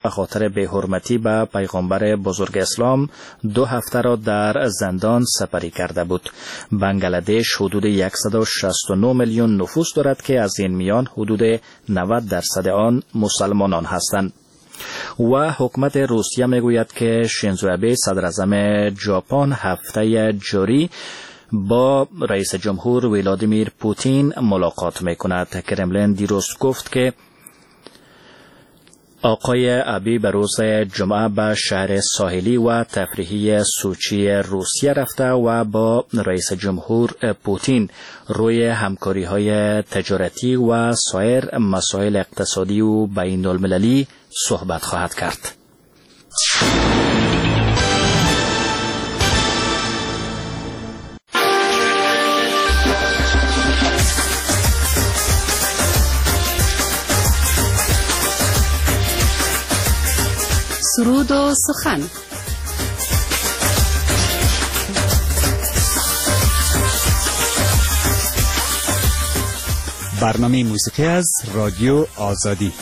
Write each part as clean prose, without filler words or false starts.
به خاطر بی‌حرمتی به پیغمبر بزرگ اسلام 2 هفته را در زندان سپری کرده بود. بنگلادش حدود 169 میلیون نفوس دارد که از این میان حدود 90% آن مسلمانان هستند. و حکومت روسیه میگوید که شینزو آبه صدر اعظم ژاپن هفته جاری با رئیس جمهور ولادیمیر پوتین ملاقات میکند. کرملین دیروز گفت که آقای آبه به روز جمعه به شهر ساحلی و تفریحی سوچی روسیه رفته و با رئیس جمهور پوتین روی همکاری‌های تجارتی و سایر مسائل اقتصادی و بین المللی صحبت خواهد کرد. سرود و سخن. برنامه موسیقی از رادیو آزادی.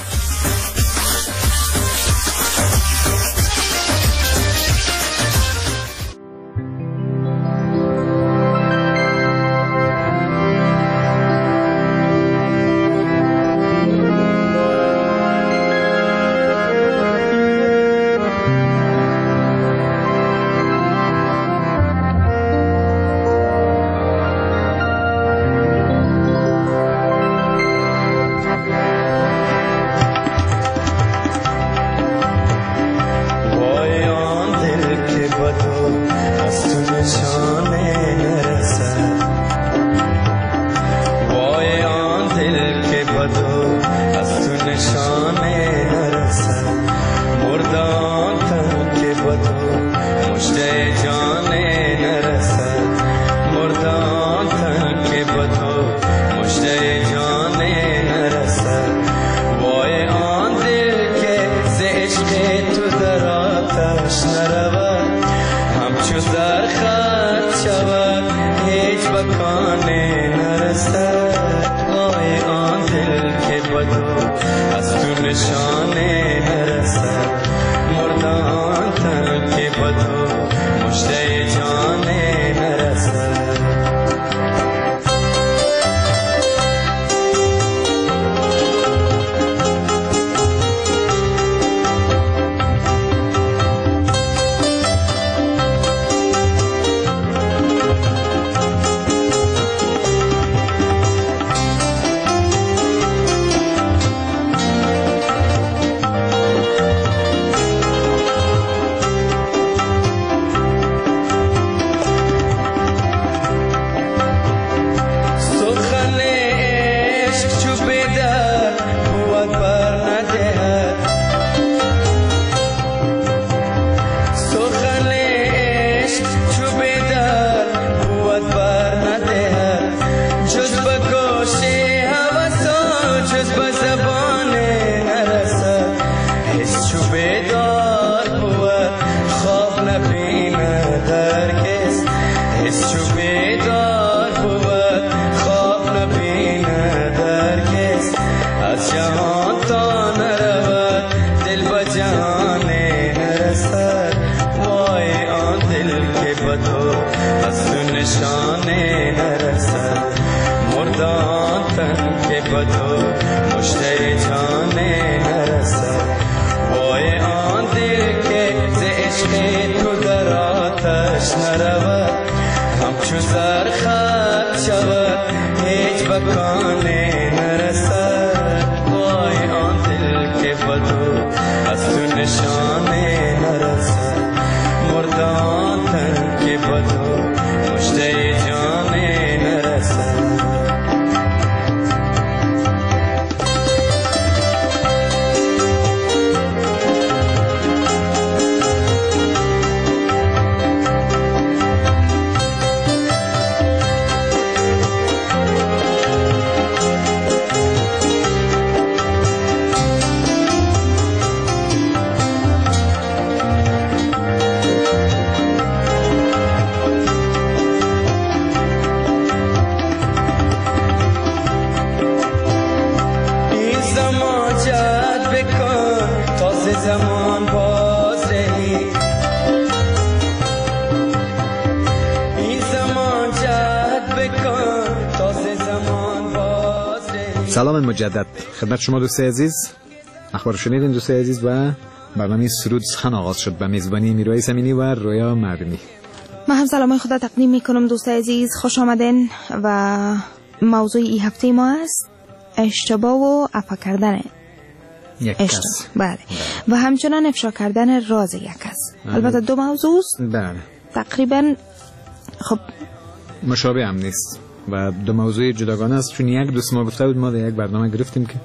سلام مجدد خدمت شما دوستای عزیز. اخبار شنیدین دوستای عزیز و برنامه سرود سخن آغاز شد به میزبانی میرویس امینی و رویا مردمی. من هم سلام خدا تقدیم میکنم دوستای عزیز، خوش آمدین. و موضوع این هفته ما است اشتباه و عفا کردن یک کس. بله. و همچنان افشا کردن راز یک کس. البته دو موضوع است. بله. تقریبا خب مشابه هم نیست و دو موضوع جداگانه است، چون یک دوست ما گفته بود ما در یک برنامه گرفتیم که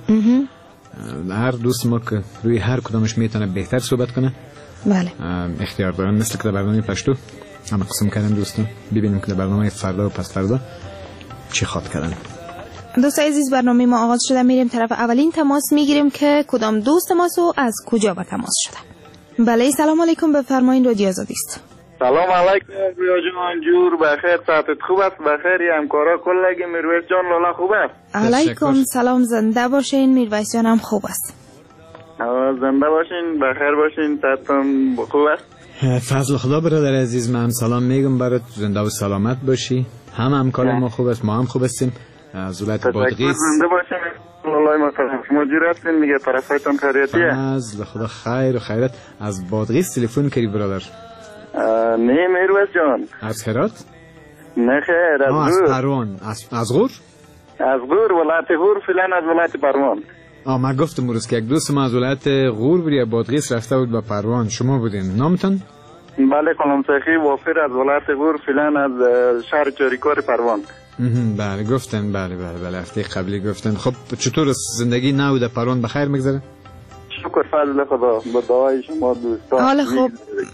هر دوست ما که روی هر کدامش میتونه بهتر صحبت کنه بله اختیار دارن، مثل که در برنامه پشتو همه قسم کردن دوستان. ببینیم که در برنامه فردا و پس فردا چی خواد کردن. دوستای عزیز برنامه ما آغاز شده، میریم طرف اولین تماس میگیریم که کدام دوست ماست و از کجا به تماس شده. بله سلام علیکم، بفرمایید رادیو آزادی است. سلام علیکم رویا جان، جور بخیر، صحتت خوب است؟ بخیر همکارا کلگی میرویس جان لالا خوب است؟ علیکم سلام، زنده باشین. میرویس جان هم خوب است. زنده باشین، بخیر باشین، صحتتون خوب است؟ فضل خدا برادر عزیز، من سلام میگم برات، زنده و سلامت باشی. همکار ما خوب است، ما هم خوب هستیم. از ولایت بادغیس زنده باشین. والله ما مدیر هستین، میگه طرفایتون خیریتیه؟ از خدا خیر و خیرت. از بادغیس تلفن کردی برادر؟ نه میرویس جان. از هرات؟ نه خیر، از از غور. پروان. از غور؟ از غور، ولایت غور، فعلا از ولایت پروان. من گفتم روز که یک دوست ما از ولایت غور بود بادغیس رفته بود به پروان، شما بودین، نامتون؟ بله کلامسخی وافر از ولایت غور، فعلا از شهر چاریکار پروان. بله گفتن، بله هفته قبلی گفتن. خب چطور زندگی نو در پروان بخیر میگذره؟ شکر فضل خدا، با دعای شما دوستان. حال خوب،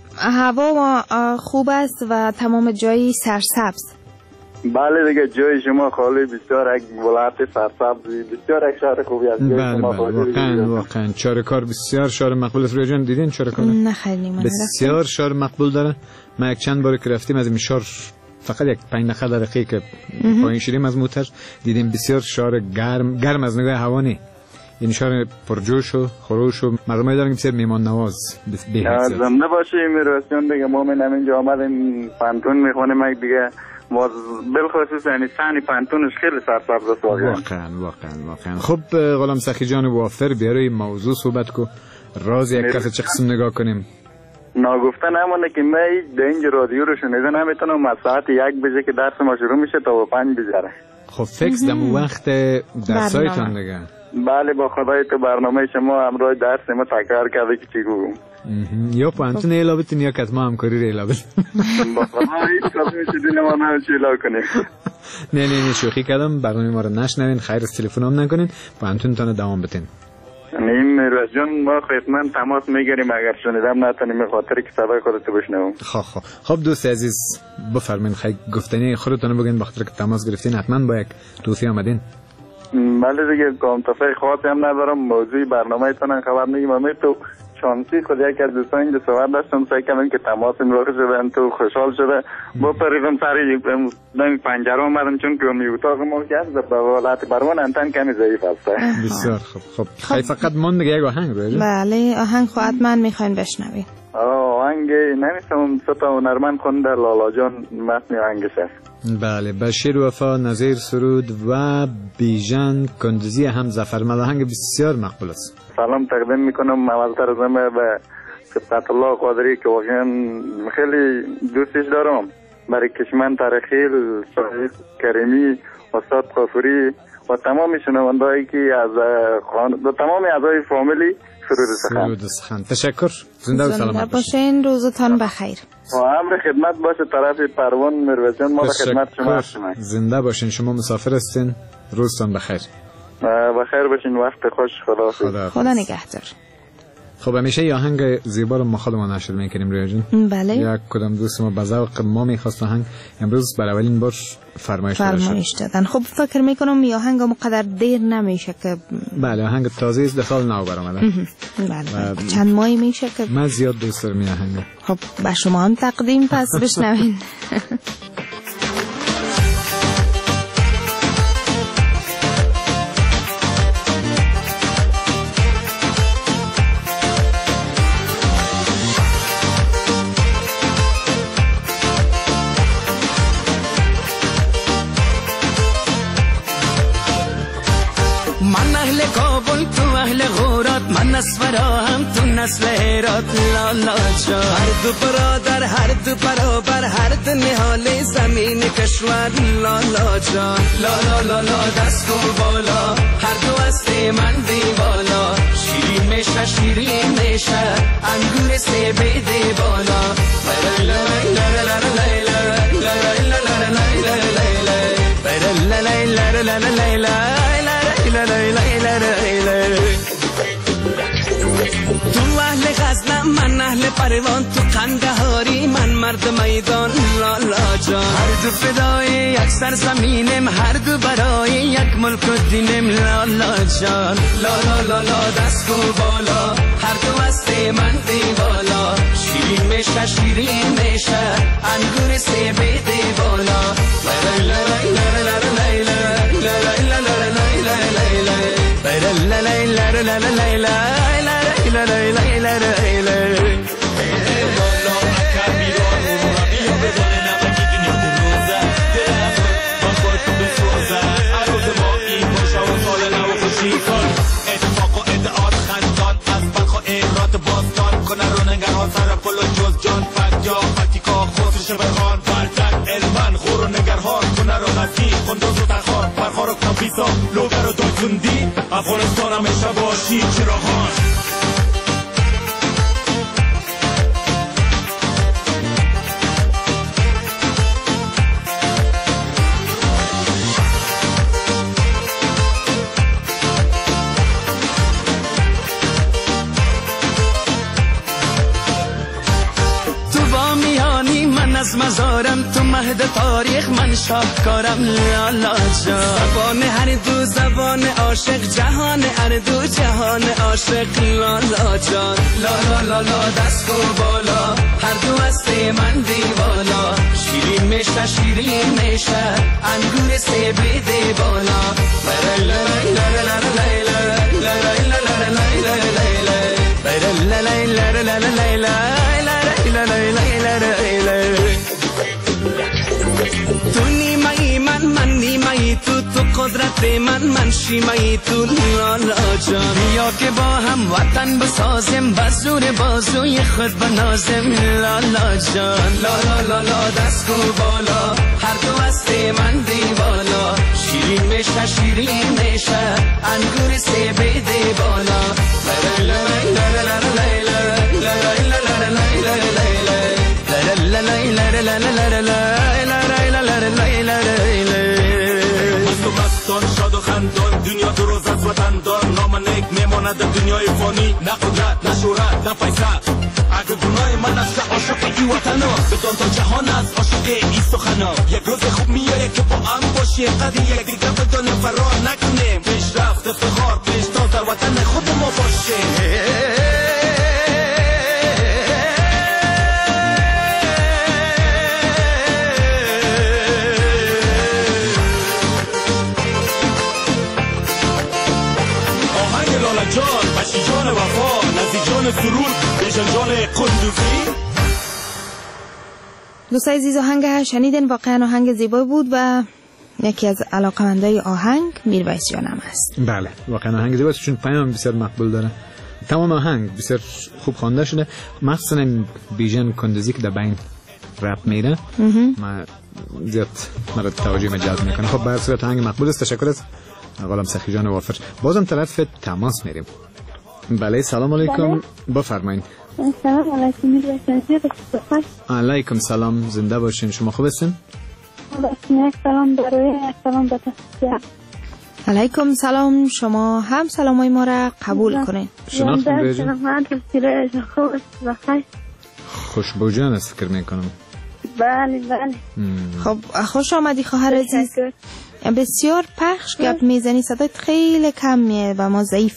هوا خوب است و تمام جایی سرسبز. بله دیگه جای شما خالی، بسیار یک ولایت سرسبزی، بسیار یک شهر خوبی است. بله واقعا چارکار بسیار شهر مقبول است. رویا جان دیدین چارکار؟ نه خیلی من بسیار شهر مقبول داره. ما یک چند بار که رفتیم از این شهر فقط یک 5 دقیقه که پایین شدیم از موتر دیدیم بسیار شهر گرم از نگاه هوا نی. این شهر پرجوش و خروش و مردمایی دارن که بسیار میمان نواز بهتر. زنده باشی میرویس جان دیگه، ما من اینجا آمدیم پانتون میخونیم دیگه، ما بالخصوص یعنی سانی پانتونش خیلی سرسبز است واقعا. خب غلام سخی جان وافر بیاره این موضوع صحبت کو، راز یک کس چه قسم نگاه کنیم؟ ناگفته نمونه که من در اینجا رادیو رو شنیده نمیتونم، از ساعت 1 بجه که درس ما شروع میشه تا 5 بجره. خب فکس دمو وقت درسایتان دیگه. بله با خدای تو برنامه شما امروز درس ما تکرار کرده که چی گویم. یا پانتون ایلا بتین یا کتما همکاری ایلا بتین. با خدای هیچ کسی میشه ما نمیشه ایلا کنیم. نه شوخی کردم، برنامه ما رو نشنوین، خیر از تلفن هم نکنین، پانتون تانه دوام بتین. نیم میرویس جان ما خدمت تماس میگیریم، اگر شنیدم نتونیم خاطر که صدای خودتو بشنوم. خب دوست عزیز بفرمایید، خیلی گفتنی خودتون بگین، بخاطر که تماس گرفتین حتما با یک توصیه آمدین. بله دیگه کامتفای خاصی هم ندارم، موضوع برنامه تونن خبر میگیم. امی تو شانسی خود یک از دوستان اینجا صحبت داشتم، سعی کردم که تماس این واقع شدن، تو خوشحال شده با پریدم سری دم پنجره اومدم، چون که اون اتاق ما که هست به ولایت پروان انتن کمی ضعیف است. بسیار خب خیلی فقط من دیگه یک آهنگ رو. بله آهنگ خو حتما میخواین بشنوین. آهنگ نمیستم ستا هنرمند خونده لالا جان متن آهنگش است. بله بشیر وفا، نظیر سرود و بیژن کندوزی هم ظفر آهنگ بسیار مقبول است. سلام تقدیم میکنم اولتر از همه به صفت الله قادری که واقعا خیلی دوستش دارم، برای کشمن ترخیل، شاهد کریمی، استاد قافوری و تمام شنوندهایی که از تمام اعضای فامیلی سرود سخن. تشکر، زنده و سلامت باشین، روزتان بخیر. و امر خدمت باشه طرف پروان میرویس جان، ما به خدمت شما هستیم. زنده باشین، شما مسافر هستین، روزتان بخیر. بخیر باشین، وقت خوش، خدا نگهدار. خب همیشه یه آهنگ زیبا رو ما خودمون نشر میکنیم رویا جان. بله. یک کدام دوست ما به ذوق ما میخواست آهنگ، امروز برای اولین بار فرمایش دادن. خب فکر میکنم این آهنگ مقدر دیر نمیشه که بله آهنگ تازه است، دفعه نو برآمده. بله چند ماهی میشه که من زیاد دوست دارم این آهنگ. خب به شما هم تقدیم پس بشنوین. نسل هرات لالا جان. هر دو برادر هر دو برابر هر دو نهال زمین کشور لالا جان. لالا لالا دست و بالا هر دو است من دیوالا. شیرین میشه شیرین میشه انگور سبیده بالا. تو اهل غزنم من اهل پروان، تو قندهاری من مرد میدان لالا جان. هر دو فدای یک سرزمینم هر دو برای یک ملک و دینم لالا جان. لالا لالا دست و بالا هر دو است من دیوالا. شیرین میشه شیرین میشه انگور سبیده بالا. سر پل و جز جان فجا فتیکا خسرش بخان بردک علمن خور و نگرهان کنه رو غزی خندوز و تخار پرخار و کبیسا لوگر و دایتوندی افغانستان همیشه باشی چراغان. از مزارم تو مهد تاریخ من شاهکارم لالا جان. زبان هر دو زبان عاشق جهان هر دو جهان عاشق لالا جان. لالا لالا دست و بالا هر دو است من دیوالا. شیرین میشه شیرین میشه انگور سبیده بالا. تو نیمه‌ای من نیمه‌ای تو قدرت من شیمه‌ای تو لالا جان. یا که با هم وطن بسازیم بزور بازوی خود بنازیم لالا جان. لالا لالا دست و بالا هر دو است من دیوالا. شیرین میشه شیرین میشه انگور سبیده بالا. شاد و خندان دنیا دو روز از وطن دار. نام نیک میماند دنیای فانی، نه قدرت نه شهرت نه پیسه. اگه گناه من است که عاشق ای وطنا، بدان تا جهان است عاشق ای سخنا. یک روز خوب میایه که با هم باشیم، قدر یک دیگه بدانیم فرار نکنیم. پیشرفت افتخار پیش تا در وطن خود ما باشیم. جان بشی جان وفا نزی جان سرود بیشن جان قندوزی. دوستای عزیز آهنگ شنیدن، واقعا آهنگ زیبا بود و یکی از علاقمندای آهنگ میرویس جانم است. بله واقعا آهنگ زیبا است چون پیام بسیار مقبول داره. تمام آهنگ بسیار خوب خوانده شده، مخصوصا بیژن کندوزی که در بین رپ میره ما زیاد مرا توجه جلب میکنه. خب به هر صورت آهنگ مقبول است. تشکر از غلام سخی جان وافر. بازم طرف تماس میریم. بله سلام علیکم. بفرمایید. سلام علیکم. علیکم سلام، زنده باشین. شما خوب هستین؟ سلام برای سلام به تصفیه. علیکم سلام. شما هم سلامای ما را قبول کنین. شناختم بیجان؟ خوشبو جان است فکر میکنم. بله بله. خب خوش آمدی خواهر عزیز. بسیار پخش گپ میزنی، صدایت خیلی کمیه و ما ضعیف.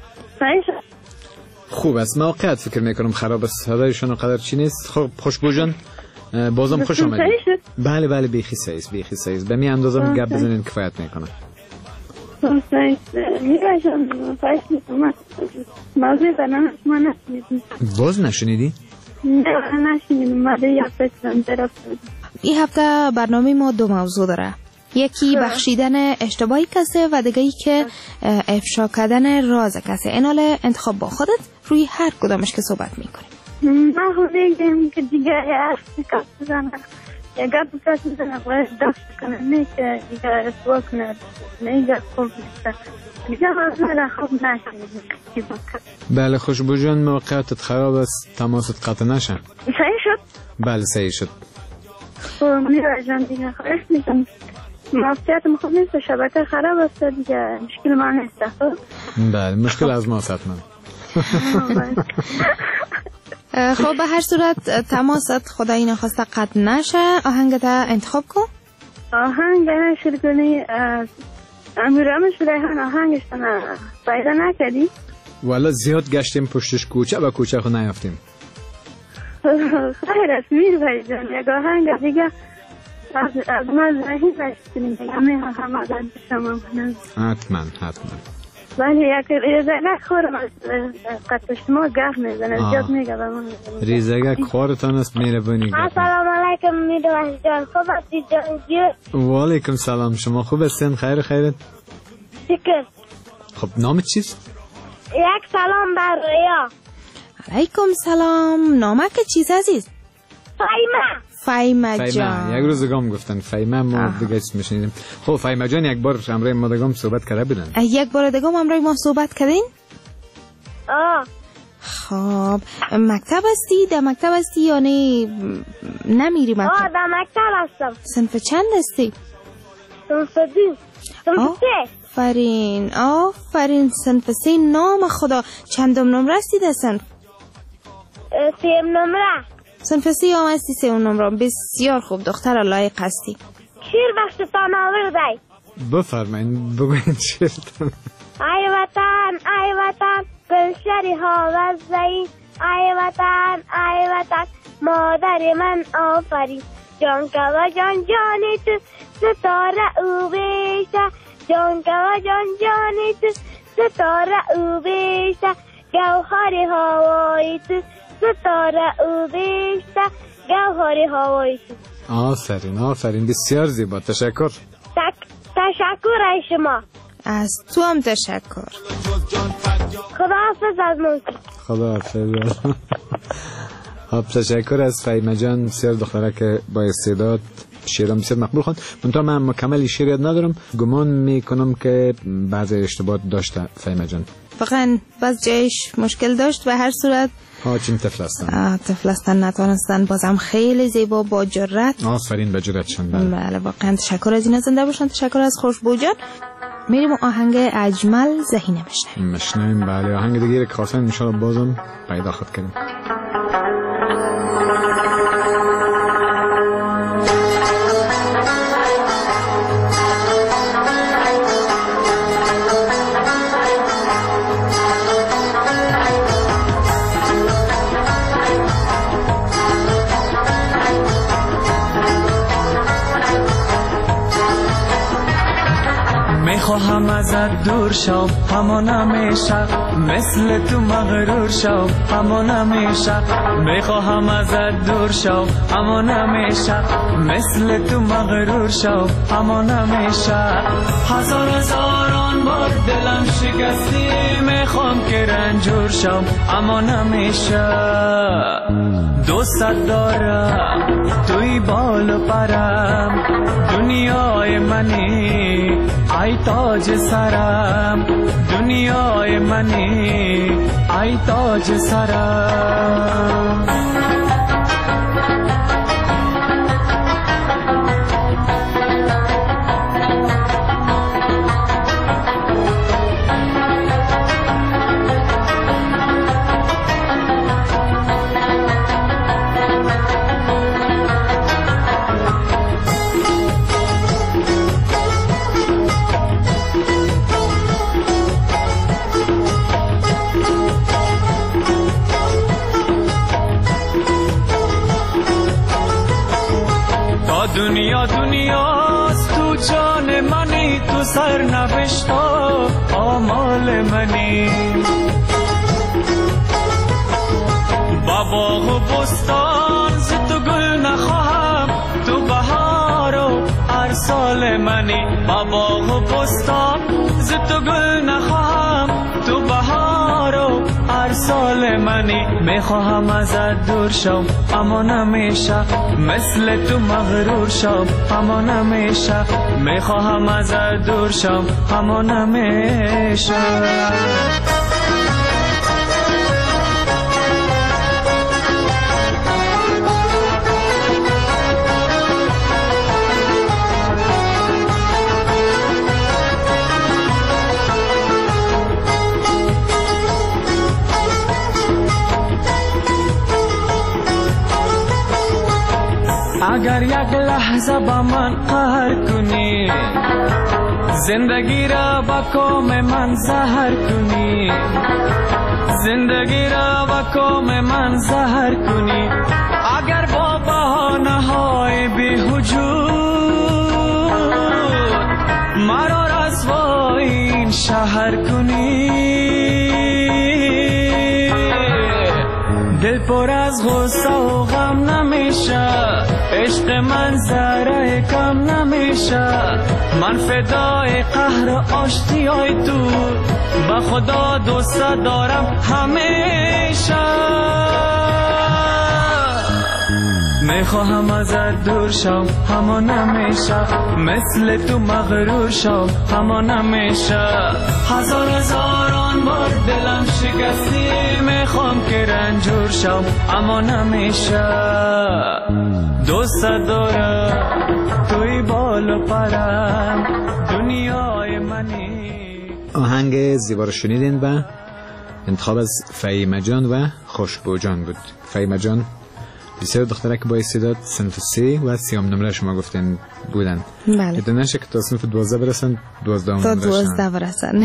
خوب است، موقعیت فکر میکنم خراب است، صدایشون قدر چی نیست. خب خوشبو جان بازم خوش آمدید. بله بله بیخی سایز بیخی سایز به می اندازه گپ بزنین کفایت میکنه. باز نشنیدی؟ نه نشنیدم. این هفته برنامه ما دو موضوع داره. یکی بخشیدن اشتباهی کسی و دیگه ای که افشا کردن راز کسی. اینال انتخاب با خودت روی هر کدامش که صحبت میکنیم. من خود میگم که دیگه حرف بزنم یه گپ بزنم باید دست کنم نه که دیگه رسوا کنه نه خوب نیست دیگه من خوب نشد. بله خوشبو جان موقعیتت خراب است تماست قطع نشه. صحیح شد؟ بله صحیح شد. میره جان دیگه خواهش میکنم موقعیتم خوب نیست شبکه خراب است دیگه مشکل من نیست. بله مشکل از ما حتما. خب به هر صورت تماست خدایی نخواسته قطع نشه. آهنگت انتخاب کن. آهنگ شروع کنی امیرامش ریحان آهنگش پیدا نکردی؟ والا زیاد گشتیم پشتش کوچه و کوچه خود نیافتیم. خیر است میر بایی جان یک آهنگ دیگه از من زهی بشتیم همه همه شما کنم. حتما ولی یک ریزگک خورم از قطع شما گفت میزنه زیاد میگه به من. ریزگک خورتان است میره بانی. السلام علیکم میدوش جان خوب هستی جان جیو. و علیکم سلام شما خوب هستین خیرت؟ شکر. خب نامت چیست؟ یک سلام بر ریا. علیکم سلام. نامه که چیز عزیز؟ فیمه جان. یک روز گام گفتن فیمه ما دیگه اسمش میدیم. خب فیمه جان یک بار امروز ما دگام صحبت کرده بودن. یک بار دگام امروز ما صحبت کردین؟ خب مکتب هستی؟ در مکتب هستی یا نمیری مکتب؟ در مکتب هستم. صنف چند هستی؟ صنف 2. صنف 3. آفرین صنف 3. نام خدا چندم نمره هستی در صنف؟ 3 نمره. صنف 3 هم هستی 3 نمره. بسیار خوب دختر لایق هستی. شیر بخشتان آوردی. بفرمایین بگوین شیرتان. ای وطن گلشری ها وزدهی. ای وطن مادر من آفرین. جان که و جانی تو ستاره او بیشه. جان که و جانی تو ستاره او بیشه. گوهری هوایی تو ستاره او بیشه. گوهری هوایی تو. آفرین بسیار زیبا. تشکر ای شما. از تو هم تشکر. خداحافظ از موسیقی. خداحافظ. خب تشکر از فیمه جان بسیار دختره که با استعداد شعرام بسیار مقبول خوند. منتها من مکمل شعر یاد ندارم. گمان میکنم که بعضی اشتباهات داشته فیمه جان. واقعا بعض جایش مشکل داشت. به هر صورت چین طفل هستن نتوانستن. بازم خیلی زیبا با جرأت. آفرین به جرأتشون. بله واقعا تشکر از اینا. زنده باشن. تشکر از خوشبو جان. میریم آهنگ اجمل زهینه مشنویم. بله آهنگ دیگه که خواستن انشاءالله بازم پیدا خود کنیم. میخواهم ازت دور شم همان همیشه مثل تو مغرور شم همان همیشه میخواهم ازت دور شم همان همیشه مثل تو مغرور شم همان همیشه هزاران بار دلم شکستی میخوام که رنجور شم همان همیشه دوست دارم توی بال و پرم دنیای منی ای تاج سرم دنیای منی ای تاج سرم دنیاست تو جان منی تو سر نوشتا آمال منی باغ و بستان ز تو گل نخواهم تو بهار و هر سال منی باغ و بستان ز تو گل نخواهم تو بهار و هر سال منی میخواهم ازت دور شم اما نمیشه مثل تو مغرور شم اما نمیشه میخواهم ازت دور شم اما نمیشه اگر یک لحظه با من قهر کنی زندگی را با کام من زهر کنی زندگی را با کام من زهر کنی اگر با بهانه های بی‌وجود مرا رسوای این شهر کنی دل پر از غصه و غم نمیشه عشق من ذره کم نمیشه من فدای قهر و آشتیای تو با خدا دوست دارم همیشه میخواهم ازت دور شم اما نمیشه مثل تو مغرور شم اما نمیشه هزاران بار دلم شکستی میخوام که رنجور شم اما نمیشه دوست دارم توی بال و پرم دنیای منی. آهنگ زیبا رو شنیدین و انتخاب از فهیمه جان و خوشبو جان بود. فهیمه جان بسیار دختره که با استعداد صنف 3 و 30 نمره شما گفتین بودن. بله. یه نشه که تا صنف 12 برسن 12 برسن.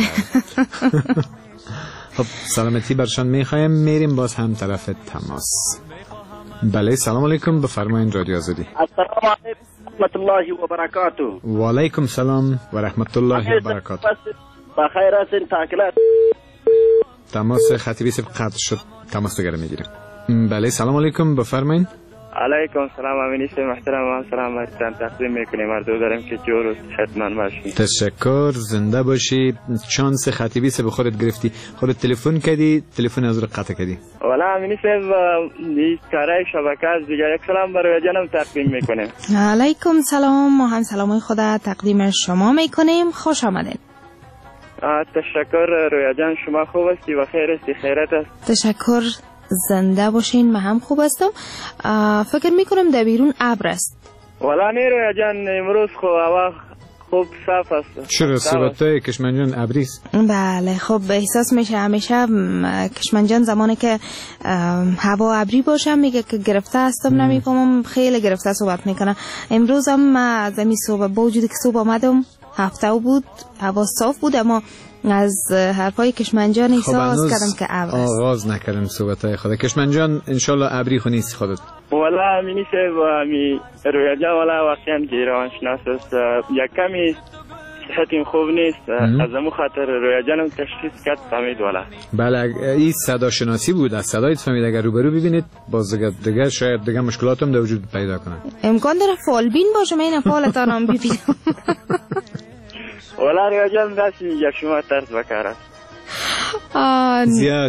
خب سلامتی برشان میخوایم. میریم باز هم طرف تماس. بله سلام علیکم بفرمایین رادیو آزادی. السلام علیکم رحمت الله و برکاته. و علیکم سلام و رحمت الله و برکاته. بخیر هستین تاکلات. تماس خطیبی سب قطع شد. تماس دیگر میگیریم. بله سلام علیکم بفرمایین. علیکم سلام امینی شه محترم سلام علیکم تقدیم میکنیم مردو دارم که جور و صحتمند باشی. تشکر زنده باشی. چانس خطیبی سب خودت گرفتی خودت تلفن کردی تلفن از رو قطع کردی. والا امینی شه این کارای شبکه از دیگه یک سلام برای جانم تقدیم میکنیم. علیکم سلام ما هم سلامای خدا تقدیم شما میکنیم خوش آمدین. تشکر رویا جان شما خوب هستی و خیر هستی خیرت است. تشکر زنده باشین من هم خوب هستم. فکر میکنم در بیرون ابر است. والا نه رویا جان امروز هوا خوب صاف است. چرا صورتای کشمنجان ابریست؟ بله خب احساس میشه همیشه کشمنجان زمانی که هوا ابری باشه میگه که گرفته هستم نمیفهمم خیلی گرفته صحبت میکنه. امروز هم از این صبح با وجودی که صبح آمدم هفته بود هوا صاف بود اما از حرفای کشمنجان احساس کردم که ابر است. آغاز نکردم صحبتای خدا. کشمنجان انشالله ابری خو نیست خودت. والا امینی شه و امی رویا جان والا واقعا که روانشناس است یک کمی صحتم خوب نیست از امو خاطر رویا جانم تشخیص کرد فهمید والا. بله این صدا شناسی بود از صدایت فهمید اگر روبرو ببینید باز دیگه شاید دیگه مشکلاتم در وجود پیدا کنه. امکان داره فالبین باشه من فالتانم ببینم. والا رویا جان دست میگه شما طرز بکار است. زیاد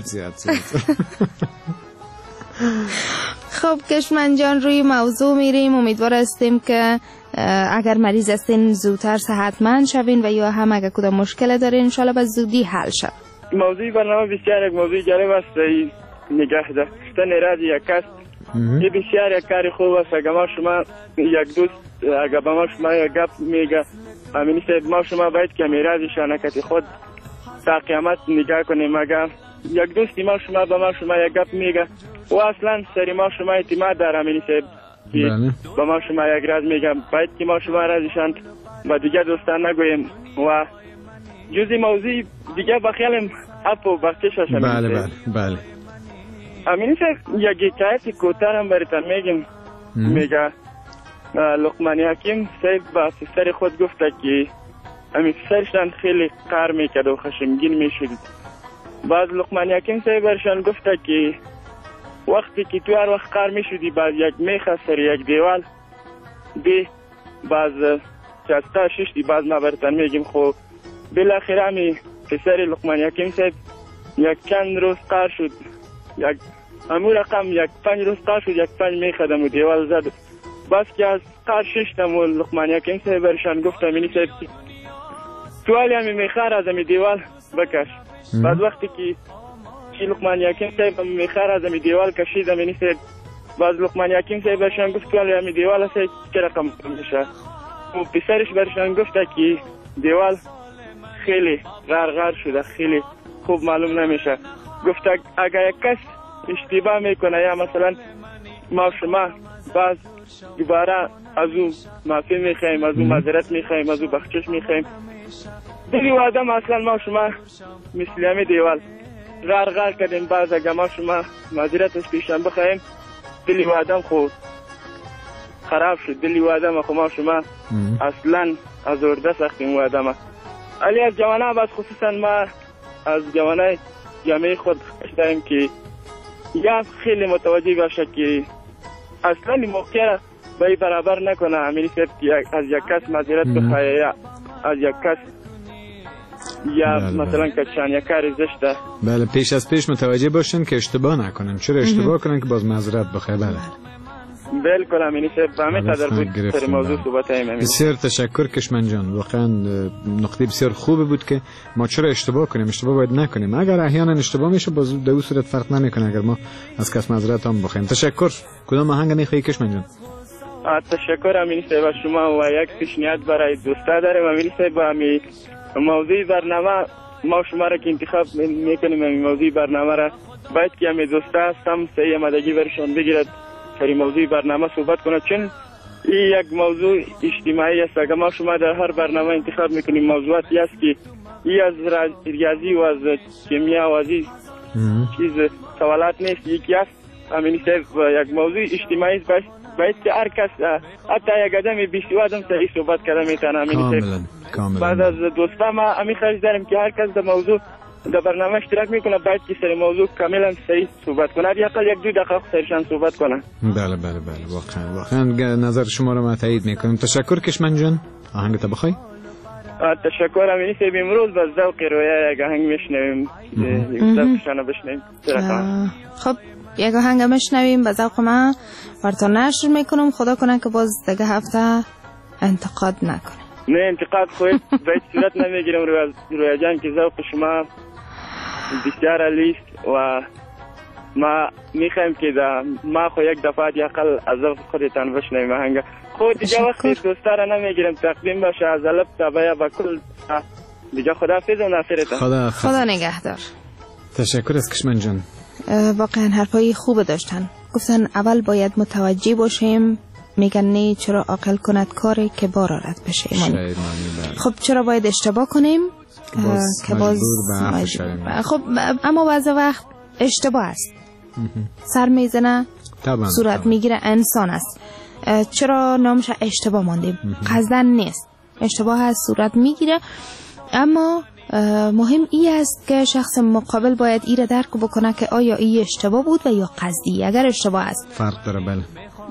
خب کشمن جان روی موضوع میریم. امیدوار هستیم که اگر مریض هستین زودتر صحتمند شوین و یا هم اگر کدام مشکل دارین انشالله به زودی حل شد. موضوع برنامه بسیار یک موضوع جالب است. نگاه داشتن راز یک است یه بسیار یک کار خوب است. اگر ما شما یک دوست اگر با ما شما یک گپ میگه امینی صاحب ما شما باید که میراز شانکت خود تا قیامت نگاه کنیم. اگر یک دوستی ما شما با ما شما یک گپ میگه و اصلا سری ما شما اعتماد داره امینی صاحب با ما شما یک راز میگم باید که ما شما رازشان و دیگه دوستان نگویم و جزی موضوع دیگه بخیالم اپ و بخشش هست. بله امینی صاحب یک حکایت کوتاهم براتون میگم. میگه لقمان حکیم صاحب با پسر خود گفته که امی پسرشان خیلی قهر میکرد و خشمگین میشد. بعد لقمان حکیم صاحب برشان گفته که وقتی که تو هر وقت قهر میشدی بعد یک میخ سر یک دیوال دی باز چستا ششتی باز ما براتون میگیم. خب بالاخره امی پسر لقمان حکیم صاحب یک چند روز قهر شد یک امو رقم یک 5 روز قرار شد، یک 5 میخدم و دیوال زد. بس که از قرار ششتم و لقمان یکین صاحب برشان گفتم اینی صاحب توالی همی میخار از همی دیوال بکش. بعد وقتی که لقمان یکین صاحب میخار از همی دیوال کشیدم اینی صاحب، بعد لقمان یکین صاحب برشان گفت توالی همی دیوال صاحب چه رقم میشه. و پسرش برشان گفته که دیوال خیلی غرغر شده، خیلی خوب معلوم نمیشه. گفته اگر یک کس اشتباه میکنه یا مثلا ما شما باز دوباره از او معافی میخوایم، از او معذرت میخوایم، از او بخشش میخوایم. دلی و آدم اصلا ما شما مثل همی دیوال غرغر کردیم، باز اگر ما شما معذرت از پیشم بخوایم دلی و آدم خود خراب شد. دلی و آدم خود ما شما اصلا از ارده سختیم و آدم. علی از جوانه باز خصوصا ما از جوانه جامعه خود داریم که یا خیلی متوجه باشه که اصلا موقع را به برابر نکنه. همین صرف که از یک کس معذرت بخواه یا از یک کس یا مثلا کچان یا کار زشته. بله پیش از پیش متوجه باشن که اشتباه نکنن. چرا اشتباه کنن که باز معذرت بخواه. بله بالکل همین صرف همین قدر بود سر موضوع صحبت هاییم. بسیار تشکر کشمن جان، واقعا نقطه بسیار خوبی بود که ما چرا اشتباه کنیم، اشتباه باید نکنیم. اگر احیانا اشتباه میشه باز در اون صورت فرق نمیکنه اگر ما از کس معذرت هم بخوایم. تشکر. کدام آهنگ میخوایی کشمن جان؟ تشکر امین صاحب شما و یک پیشنهاد برای دوستا دارم. امین صاحب همین موضوع برنامه ما شما را که انتخاب میکنیم، همین موضوع برنامه را باید که همین دوستا هم صحیح آمادگی برشان بگیرد سری موضوع برنامه صحبت کنه، چون این یک موضوع اجتماعی است. اگر ما شما در هر برنامه انتخاب میکنیم موضوعاتی است که این از ریاضی و از کیمیا و از چیز سوالات نیست، یکی است همین صرف یک موضوع اجتماعی است. باید که هر کس حتی یک آدم 20 آدم صحیح صحبت کرده میتونه. همین صرف بعد از دوستا ما همین خواهش داریم که هر کس در موضوع در برنامه اشتراک میکنه باید که سر موضوع کاملا صحیح صحبت کنه، یا حتی یک دو دقیقه سرشان صحبت کنه. بله واقعا نظر شما رو ما تایید میکنیم. تشکر کشمن جان. آهنگ تا بخوای؟ تشکر امینی صاحب. امروز با ذوق رویا یک آهنگ میشنویم، یک ذوقشانو بشنویم. خب یک آهنگ میشنویم با ذوق ما براتون نشر میکنم. خدا کنه که باز دیگه هفته انتقاد نکنه. نه انتقاد خواهید باید صورت نمیگیرم رویا جان که ذوق شما بسیار عالی است و ما میخوایم که ما خو یک دفعه اقل از ذوق خودتان بشنویم آهنگ. خود دیگه وقتی دوستا را نمیگیرم تقدیم باشه از الف تا بیا با کل دیگه. خداحافظ و ناصرتان. خدا نگهدار. تشکر از کشمن جان. واقعا حرفای خوب داشتن. گفتن اول باید متوجه باشیم، میگن نه چرا عاقل کند کاری که بارارد پشیمانی. خب چرا باید اشتباه کنیم که باز خب اما بعضی وقت اشتباه است، سر میزنه صورت میگیره، انسان است. چرا نامش اشتباه ماندیم؟ قصدن نیست، اشتباه است صورت میگیره. اما مهم ای است که شخص مقابل باید ای را درک بکنه که آیا ای اشتباه بود و یا قصدی. اگر اشتباه است فرق داره. بله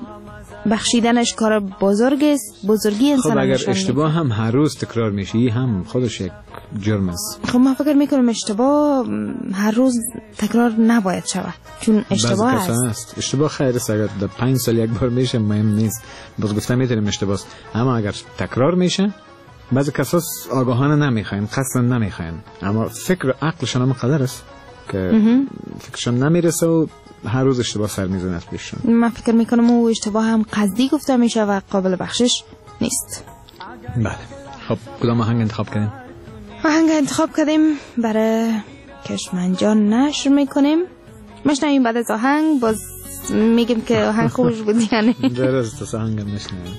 بخشیدنش کار بزرگی است، بزرگی انسان. خب اگر اشتباه هم هر روز تکرار میشه ای هم خودش یک جرم است. خب من فکر میکنم اشتباه هر روز تکرار نباید شود، چون اشتباه است. اشتباه خیر است، اگر در 5 سال یک بار میشه مهم نیست، باز گفتم میتونیم اشتباه است. اما اگر تکرار میشه بعضی کسا آگاهانه نمیخواین، قصدا نمیخواین، اما فکر عقلشون هم قدر است که فکرشون نمیرسه و هر روز اشتباه سر میزنه از پیششون. من فکر میکنم او اشتباه هم قصدی گفته میشه و قابل بخشش نیست. بله. خب کدام آهنگ انتخاب کردیم؟ آهنگ انتخاب کردیم برای کشمن جان نشر میکنیم. مشنویم بعد از آهنگ باز میگیم که آهنگ خوبش بود یعنی. درست است، آهنگ مشنویم.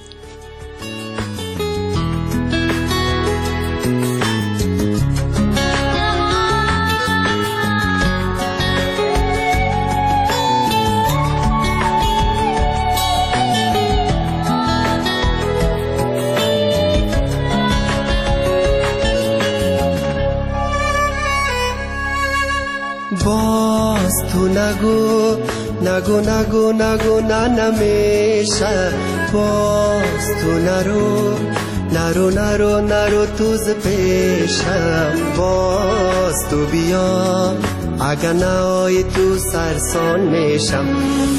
باز تو نگو نگو نگو نگو ننمیشه، باز تو نرو نرو نرو نرو توز پیشم، باز تو بیا اگر نای تو سرسان میشم.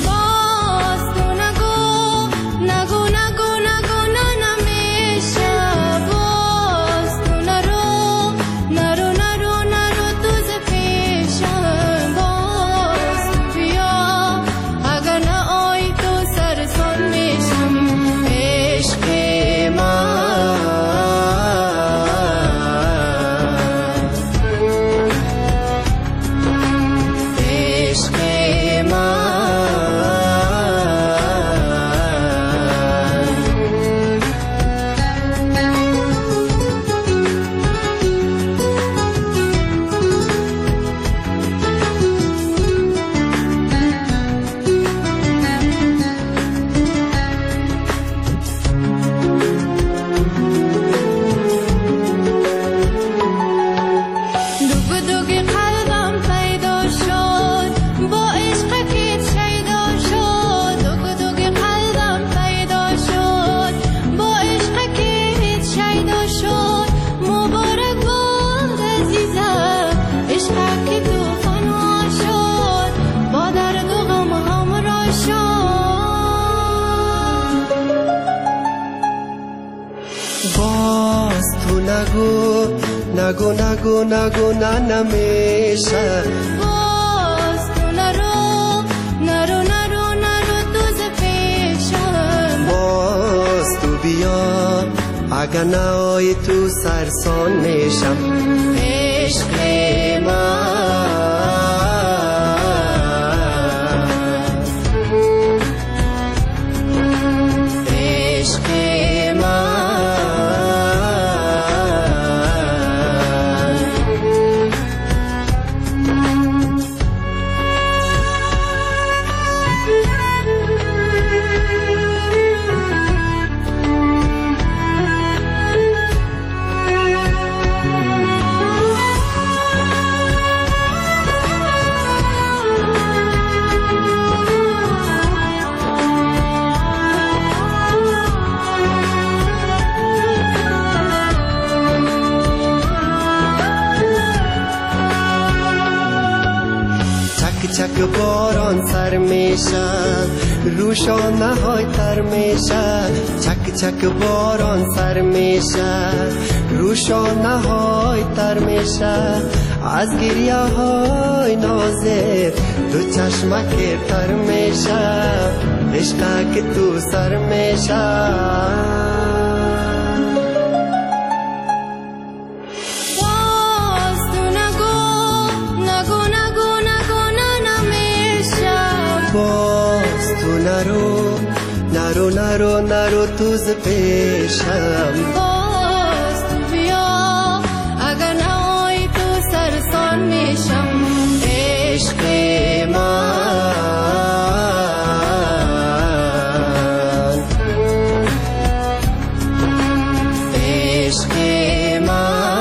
نگو نگو نگو نه نمیشه باز تو نرو نرو نرو نرو تو ز پیشم باز تو بیا اگر نای تو سرسان میشم عشق من چک باران سر میشه روشانه های تر میشه چک چک باران سر میشه روشانه های تر میشه از گریه های نازک دو چشمک تر میشه عشقه که تو سر میشه باز تو نرو نرو نرو نرو تو ز پیشم باز تو بیا اگر نای تو سرسان میشم عشق من عشق من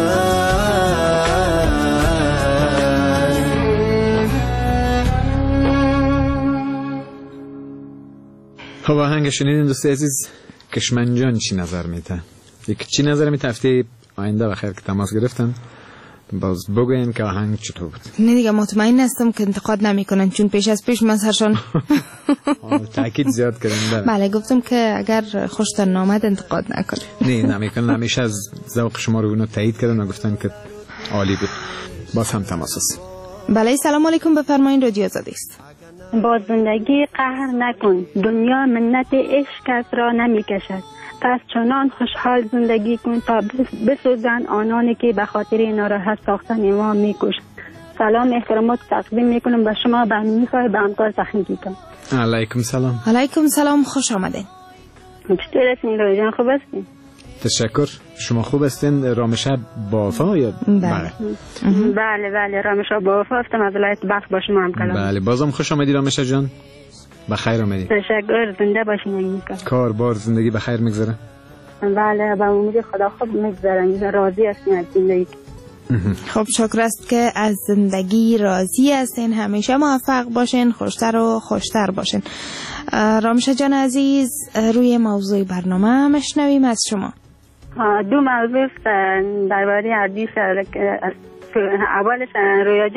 خب آهنگ شنیدین دوست عزیز. کشمنجان چی نظر میته؟ چی نظر میته؟ هفته آینده بخیر که تماس گرفتن باز بگوین که آهنگ چطور بود. نه دیگه مطمئن هستم که انتقاد نمیکنن چون پیش از پیش من سرشان تاکید زیاد کردن. بله گفتم که اگر خوشتون نامد انتقاد نکن. نه نمیکنن، همیشه از ذوق شما رو تایید کردن و گفتن که عالی بود. باز هم تماس است. بله سلام علیکم، بفرمایید رادیو آزادی است. با زندگی قهر نکن، دنیا منت عشق را نمی کشد، پس چنان خوشحال زندگی کن تا بسوزن آنانی که به خاطر ناراحت ساختن ما می کشند. سلام احترامات تقدیم می کنم به شما بهمنی صاحب به همکار تکنیکی کن. علیکم سلام. علیکم سلام، خوش آمدین. چطور هستین روی جان، خوب هستین؟ تشکر. شما خوب هستین؟ رامشه با وفا یا بله بله رامشه با وفا هستم، از ولایت بلخ با شما هم کلام. بله بازم خوش آمدی رامشه جان، بخیر آمدی. تشکر، زنده باشین. کار بار زندگی بخیر میگذره؟ بله با امید خدا خوب میگذره، راضی هستین از زندگی. خب شکر است که از زندگی راضی هستین، همیشه موفق باشین، خوشتر و خوشتر باشین. رامشه جان عزیز، روی موضوع برنامه مشنویم از شما. دو موضوع درباره حدیث اولش رویا جان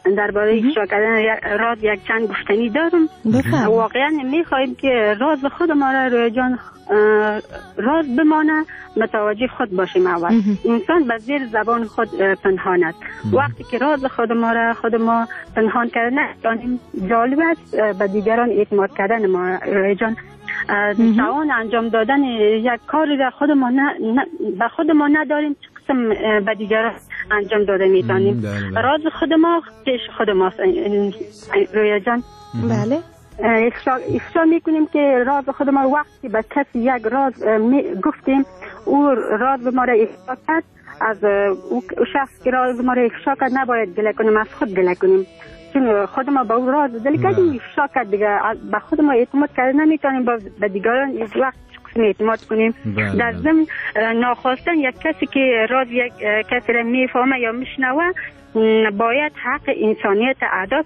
درباره افشا کردن راز یک چند گفتنی دارم. واقعا میخوایم که راز خود ما را رویا جان راز بمانه، متوجه خود باشیم. اول انسان به زیر زبان خود پنهان است. وقتی که راز خود ما پنهان کردن دانیم، جالب است به دیگران اعتماد کردن ما رویا جان. توان انجام دادن یک کاری را به خود ما نداریم، قسم به دیگران انجام داده میتونیم. راز خود ما پیش خود ماست رویا جان. بله. افشا میکنیم که راز خود ما وقتی به کسی یک راز گفتیم، او راز ما را افشا کرد، از او شخص که راز ما را افشا کرد نباید گله کنیم، از خود گله کنیم، چون خود ما با او راز دل کردیم افشا کرد دیگه. به خود ما اعتماد کرده نمیتونیم به دیگران وقت اعتماد کنیم. در ضمن ناخواستن یک کسی که راز یک کسی را میفهمه یا میشنوه باید حق انسانیت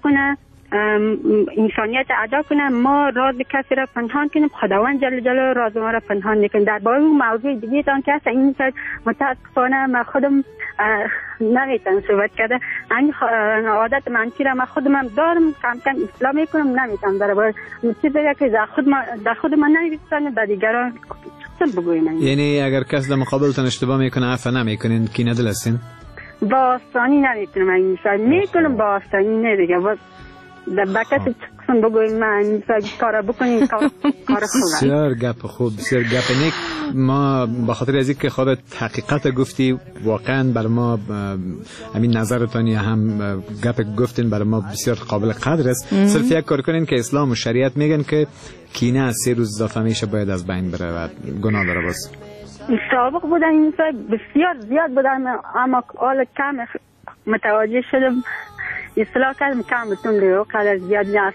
ادا کنه. ما راز کسی را پنهان کنیم، خداوند جل جلاله راز ما را پنهان نکنه. در باره اون موضوع دیگه تان که این متاسفانه من خودم نمیتونم صحبت کرده. این عادت منفی را من خودم دارم، کم کم اصلاح میکنم، نمیتونم در باره چیزی که در خود من نمیتونم به دیگران بگویم. یعنی اگر کس در مقابلتان اشتباه میکنه عفو نمیکنین، کینه دل هستین؟ با آسانی نمیتونم این مثال میکنم، با آسانی نه دیگه. در بکت قسم بگویم من کار بکنیم کار خوبه. بسیار گپ خوب، بسیار گپ نیک. ما بخاطر از اینکه خودت حقیقت گفتی، واقعا بر ما همین نظرتان یا هم گپ گفتین بر ما بسیار قابل قدر است. صرف یک کار کنین که اسلام و شریعت میگن که کینه از 3 روز اضافه میشه باید از بین بره و گناه داره. باز سابق بودن این بسیار زیاد بودن، اما حال کم متوجه شدم، اصلاح کردم کمتون دیگه قدر زیاد نه،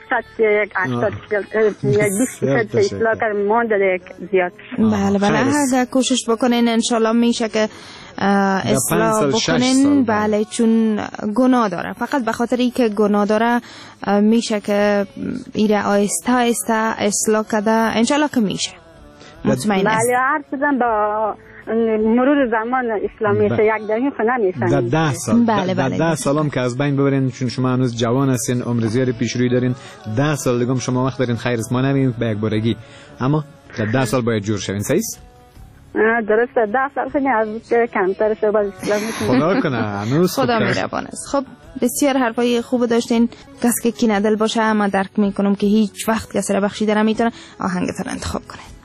20% اصلاح کردم، مانده یک زیاد. بله اگر کوشش بکنین انشالله میشه که اصلاح بکنین. بله چون گناه داره، فقط به خاطر ای که گناه داره میشه که ایره آیسته اصلاح کرده، انشالله که میشه. مطمئن است. بله هر چیزم با مرور زمان اسلامی شه یک دنیا خو نمیشن. در 10 سال در 10 سالم که از بین ببرین، چون شما هنوز جوان هستین، عمر زیادی پیش روی دارین، 10 سال دیگه شما وقت دارین خیر است ما نمیبینیم به یک بارگی، اما در 10 سال باید جور شوین. صحیح است؟ درسته. 10 سال خیلی از کمتر شه باز اسلامی خدا کنه هنوز خدا مهربان است. خب بسیار حرفای خوب داشتین. کسی که کینه دل باشه اما درک میکنم که هیچ وقت کسی را بخشیده نمیتونه. آهنگتون انتخاب کنید.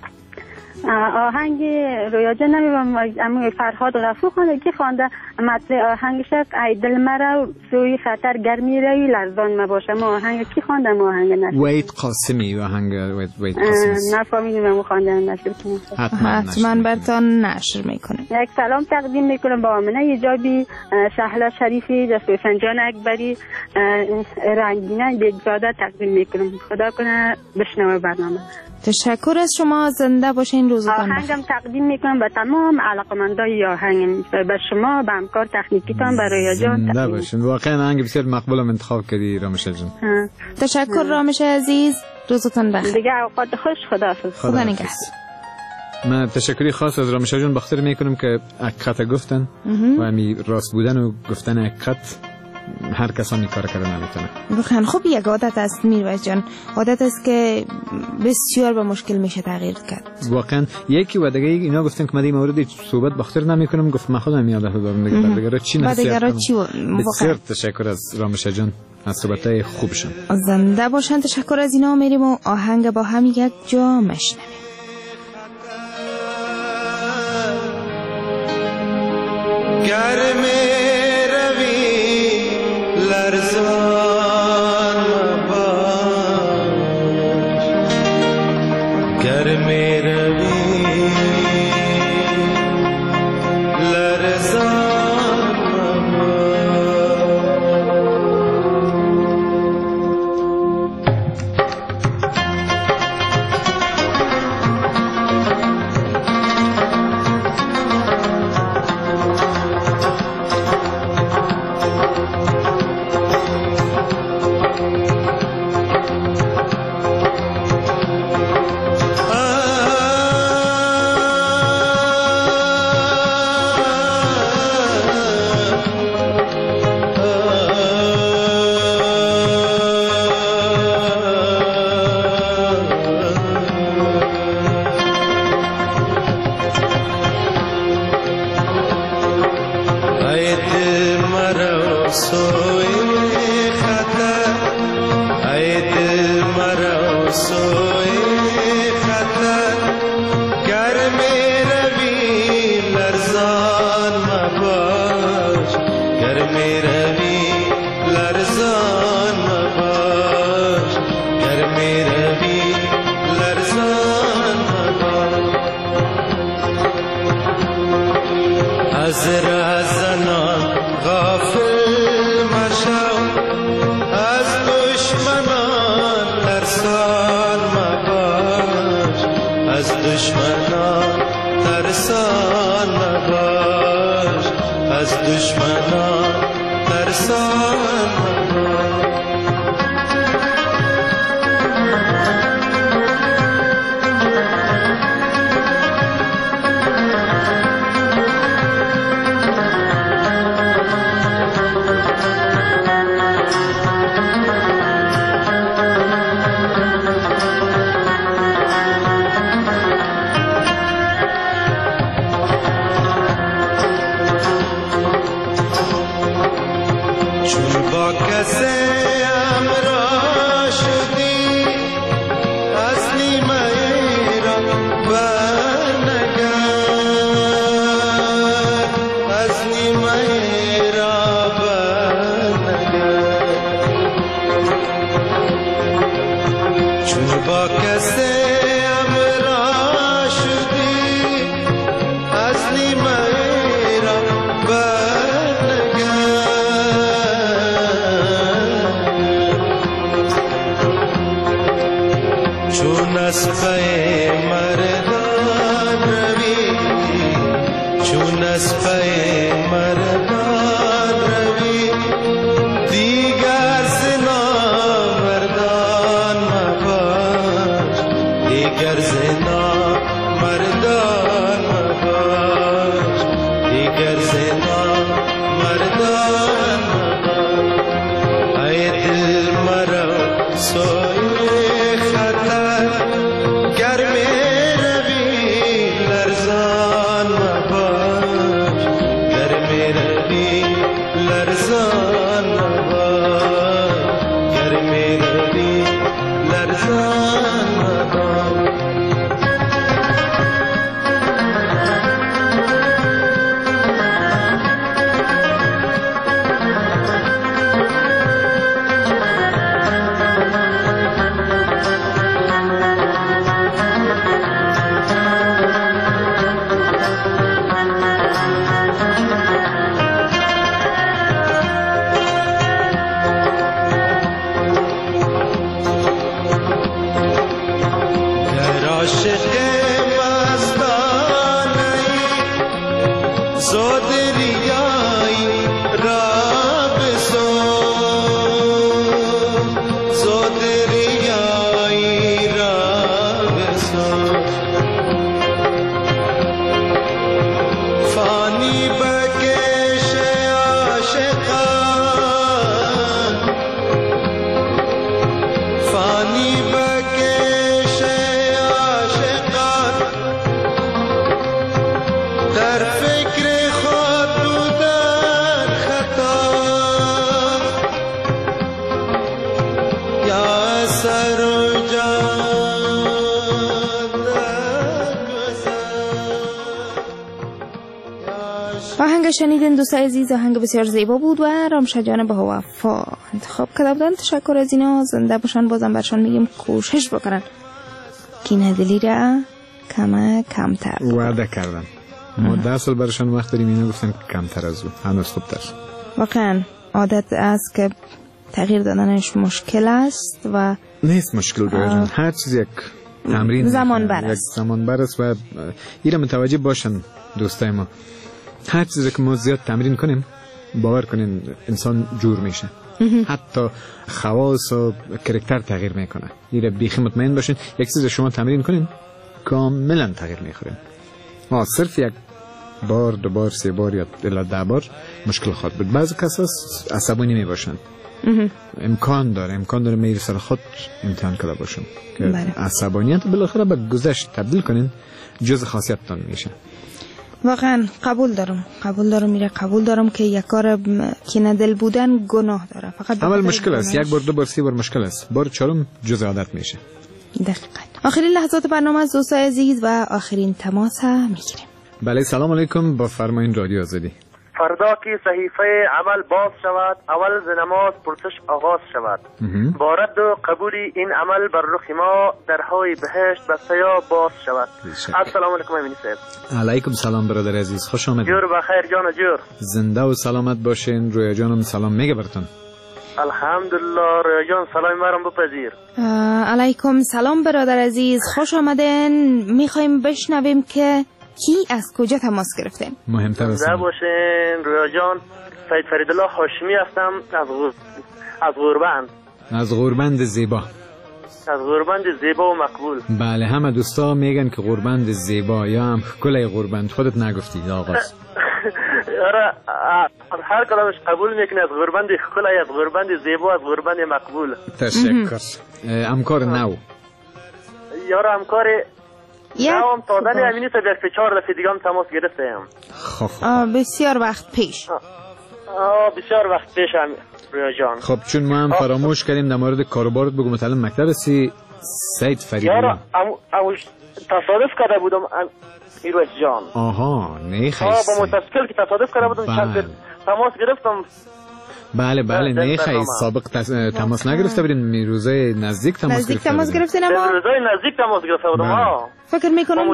آهنگ رویا جان نمیدونم فرهاد غفور خونده که خونده متن آهنگش ای دل مرا سوی خطر گرمی روی لرزان مباشه. ما آهنگ کی خونده؟ ما آهنگ نشد. وحید قاسمی آهنگ وحید قاسمی نفهمیدم ما خونده نشر حتما براتون نشر میکنیم. یک سلام تقدیم میکنم با آمنه ایجابی، شهلا شریفی، جان اکبری، رنگینه بیگزاده تقدیم میکنم. خدا کنه بشنوه برنامه. تشکر از شما، زنده باشین، روزتان بخیر. آهنگم تقدیم میکنم به تمام علاقمندای آهنگ، به شما، به همکار تکنیکیتان، به رویا جان. زنده باشین. واقعا آهنگ بسیار مقبولم انتخاب کردی رامشه جان. تشکر رامشه عزیز، روزتان بخیر. دیگه اوقات خوش، خدا نگهدار. من تشکری خاص از رامشه جان بخاطر میکنم که حقیقت گفتن و همی راست بودن و گفتن حقیقت هر کسانی کار کردن نمیتونه. بخیر. خب یک عادت است میرویس جان، عادت است که بسیار به مشکل میشه تغییر کرد. واقعا یکی و دیگه اینا گفتن که من این مورد صحبت بخاطر نمیکنم، گفت من خودم یاد دارم دیگه دیگه چی نصیحت کنم. بسیار تشکر از رامشه جان از صحبتای خوبشون. زنده باشن. تشکر از اینا. میریم و آهنگ با هم یک جا مشنویم. گرمه لرزان مباش، گرمی روی لرزان سوی خطر گر می روی لرزان مباش گر می روی لرزان مباش گر می روی لرزان مباش از رازنان غافل مشو از دشمنان ترسان مباش از دشمنان ترسان مباش از دشمنان ترسان مباش چون اسپه مردان روی چون اسپه مردان روی دیگر زنا مردان مباش دیگر زنا مردان مباش دیگر زنا مردان مباش ای دل مرا سوی آهنگ شنیدین دوستای عزیز، آهنگ بسیار زیبا بود و رامشه جان با وفا انتخاب کرده بودن. تشکر از اینا، زنده باشن. بازم برشان میگیم کوشش بکنن کینه دلی را کمتر وعده کردن. ما 10 سال برشان وقت داریم، اینا گفتن کمتر از اون، هنوز خوبتر. واقعا عادت است که تغییر دادنش مشکل است و نیست مشکل دارن. هر چیز یک تمرین زمان بر است. زمان بر است و اینا متوجه باشن دوستای ما. هر چیزی که ما زیاد تمرین کنیم باور کنین انسان جور میشه. حتی خواص و کاراکتر تغییر میکنه. اینا بیخی مطمئن باشین یک چیز شما تمرین کنین کاملا تغییر میخورین. ما صرف یک بار، 2 بار، 3 بار یا 10 بار مشکل خواهد بود. بعضی کسا عصبانی میباشن. امکان داره میری سر خود امتحان کرده باشن که عصبانیت بالاخره به گذشت تبدیل کنین، جز خاصیتتان میشه. واقعا قبول دارم که یک کار کینه دل بودن گناه داره. فقط اول مشکل است، 1 بار 2 بار 3 بار مشکل است، بار 4 جز عادت میشه. دقیقاً. آخرین لحظات برنامه از دوستای عزیز و آخرین تماس میگیریم. بله سلام علیکم، با فرمایین رادیو آزادی. فردا که صحیفه عمل باز شود، اول ز نماز پرسش آغاز شود. با رد و قبول این عمل بر رخ ما درهای بهشت بسته باز شود. السلام علیکم امین صاحب. علیکم سلام برادر عزیز، خوش آمدید. جور بخیر جان جور. زنده و سلامت باشین. رویا جانم سلام میگه براتون. الحمدلله. رویا جان سلام مرم بپذیر. علیکم سلام برادر عزیز، خوش آمدین. میخوایم بشنویم که کی از کجا تماس گرفتین؟ مهمتر است. زنده باشین. رویا جان، سید فریدالله هاشمی هستم از غوربند. از غوربند زیبا. از غوربند زیبا و مقبول. بله همه دوستا میگن که غوربند زیبا یا هم کلای غوربند. خودت نگفتی آغاز. آره هر کلامش قبول میکنه. از غوربند کلای، از غوربند زیبا، از غوربند مقبول. تشکر. همکار نو. یارو همکار نوام تازه امینی تا در 4 دفعه دیگه هم تماس گرفتم. بسیار وقت پیش. بسیار وقت پیش هم رویا جان. خب چون ما هم فراموش کردیم در مورد کاروبارت بگو. متعلم مکتب هستی سید فریدالله؟ یارو تصادف کرده بودم ایروز جان. آها نه خیلی. با موتورسیکل که تصادف کرده بودم چند تماس گرفتم. بله نه خیلی سابق تماس نگرفته بودین؟ میروزه نزدیک تماس گرفتین؟ اما میروزه نزدیک تماس گرفته بودم. فکر میکنم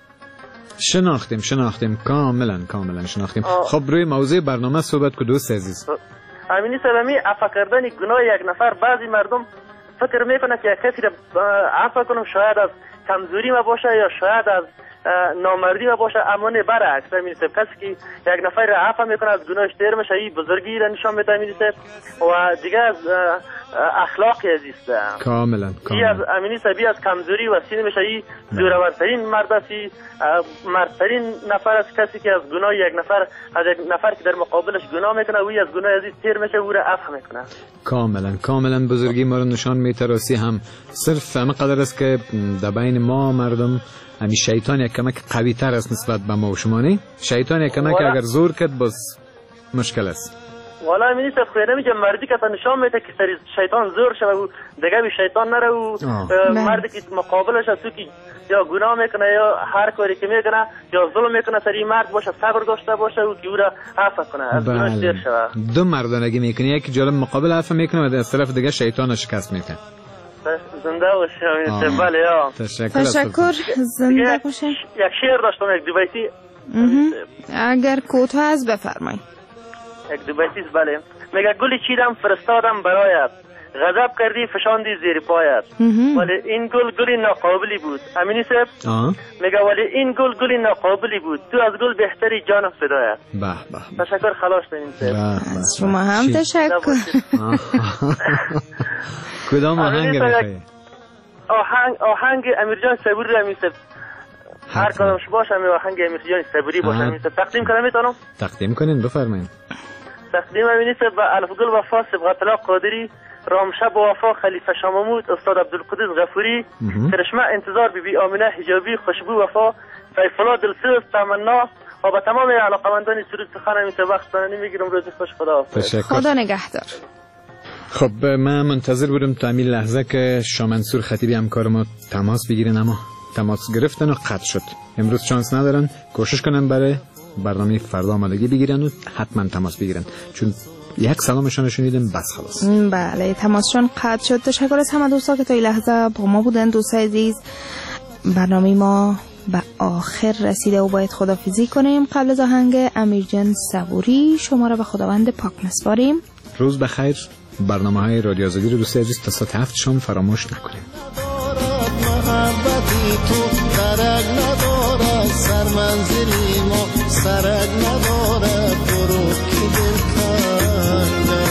شناختیم کاملا شناختیم. خب روی موضوع برنامه صحبت کو دوست عزیز. امینی سلامی عفو کردن گناه یک نفر. بعضی مردم فکر میکنه که کسی را عفو کنم شاید از کمزوری ما باشه یا شاید از نامردی ما باشه، اما نه برعکس. امین صاحب کسی که یک نفر را عفو میکنه از گناهش دیر میشه، این بزرگی را نشان میده امین صاحب و دیگه از اخلاقی عزیز ده. کاملا از امینی صاحب از کمزوری و سین میشه. این زورآورترین مرد است، مردترین نفر است کسی که از گناه یک نفر، از یک نفر که در مقابلش گناه میکنه و از گناه عزیز تیر میشه او را عفو میکنه. کاملا بزرگی ما رو نشان میتراسی. هم صرف همه قدر است که در بین ما مردم همین شیطان یک کمک قوی تر است نسبت به ما و شما. نه شیطان یک کمک اگر زور کرد باز مشکل است. والا امینی صاحب خیلی میگه مردی که نشان میده که سری شیطان زور شوه و دیگه به شیطان نره و مردی که مقابلش است که یا گناه میکنه یا هر کاری که میکنه یا ظلم میکنه سری مرد باشه، صبر داشته باشه و که او را عفو کنه از گناهش دیر شوه. دو مردانگی میکنه، یکی جالب مقابل عفو میکنه و از طرف دیگه شیطان شکست میده. زنده باشه امین صاحب. بله یا تشکر. زنده باشه. یک شعر داشتم یک دو بیتی. اگر کوتاه از بفرمایید. یک دو بیتی. بله میگه گلی چیدم فرستادم برایت، غضب کردی فشاندی زیر پایت، ولی این گلی ناقابلی بود. امینی صاحب میگه ولی این گلی ناقابلی بود، تو از گل بهتری جانم فدایت. به تشکر. خلاص امین صاحب. از شما هم تشکر. کدام آهنگ بخیر؟ آهنگ امیرجان صبوری. امین صاحب هر کدامش باشه می آهنگ امیرجان صبوری باشه. امین صاحب تقدیم کنم میتونم؟ تقدیم کنین بفرمایید. تقدیم امین صاحب به الفگل وفا صبغت الله قادری، رامشب وفا خلیفه شاممود، استاد عبدالقدوس غفوری، کرشمه انتظار بی آمینه حجابی، خوشبو وفا، سیف الله دلسوز، تمنا و به تمام علاقمندان سرود سخن امین صاحب وقت میگیرم. روز خوش. خدا خدا نگهدار. خب من منتظر بودم تا همین لحظه که شاه منصور خطیبی همکار ما تماس بگیرن، اما تماس گرفتن و قطع شد. امروز شانس ندارن، کوشش کنن برای برنامه فردا آمادگی بگیرن و حتما تماس بگیرن، چون یک سلامشان شنیدیم بس خلاص. بله تماسشون قطع شد. تشکر از همه دوستا که تا این لحظه با ما بودن. دوستای عزیز برنامه ما به آخر رسیده و باید خدافیزی کنیم. قبل از آهنگ امیرجان صبوری شما را به خداوند پاک میسپاریم. روز بخیر. برنامه‌های رادیو آزادی رو دوست عزیز تا ساعت 7 شام فراموش نکنید. محبتی تو درک نداره، سر منزلی ما سرک نداره، برو کی دل کنه.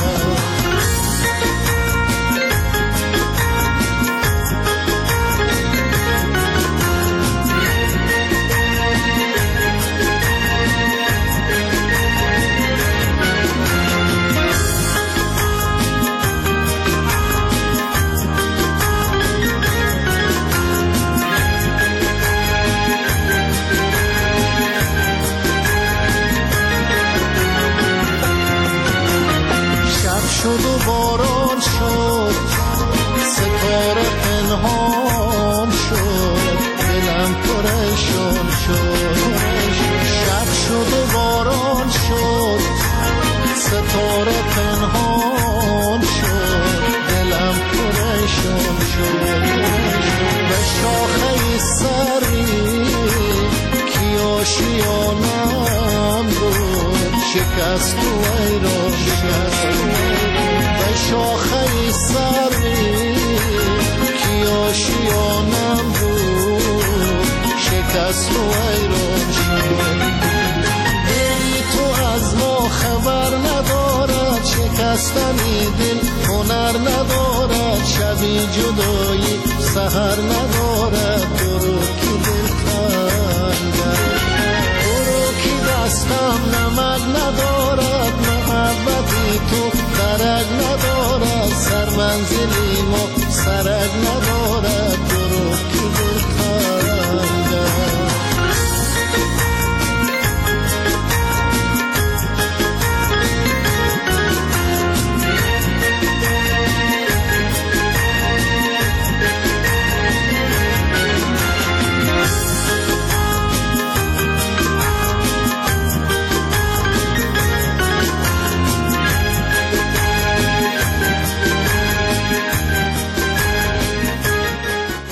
شکست و ایران به شاخه سروی کی آشیانم بود شکست و ایران شد دلی تو از ما خبر ندارد شکستنی دل هنر ندارد شبی جدایی سحر ندارد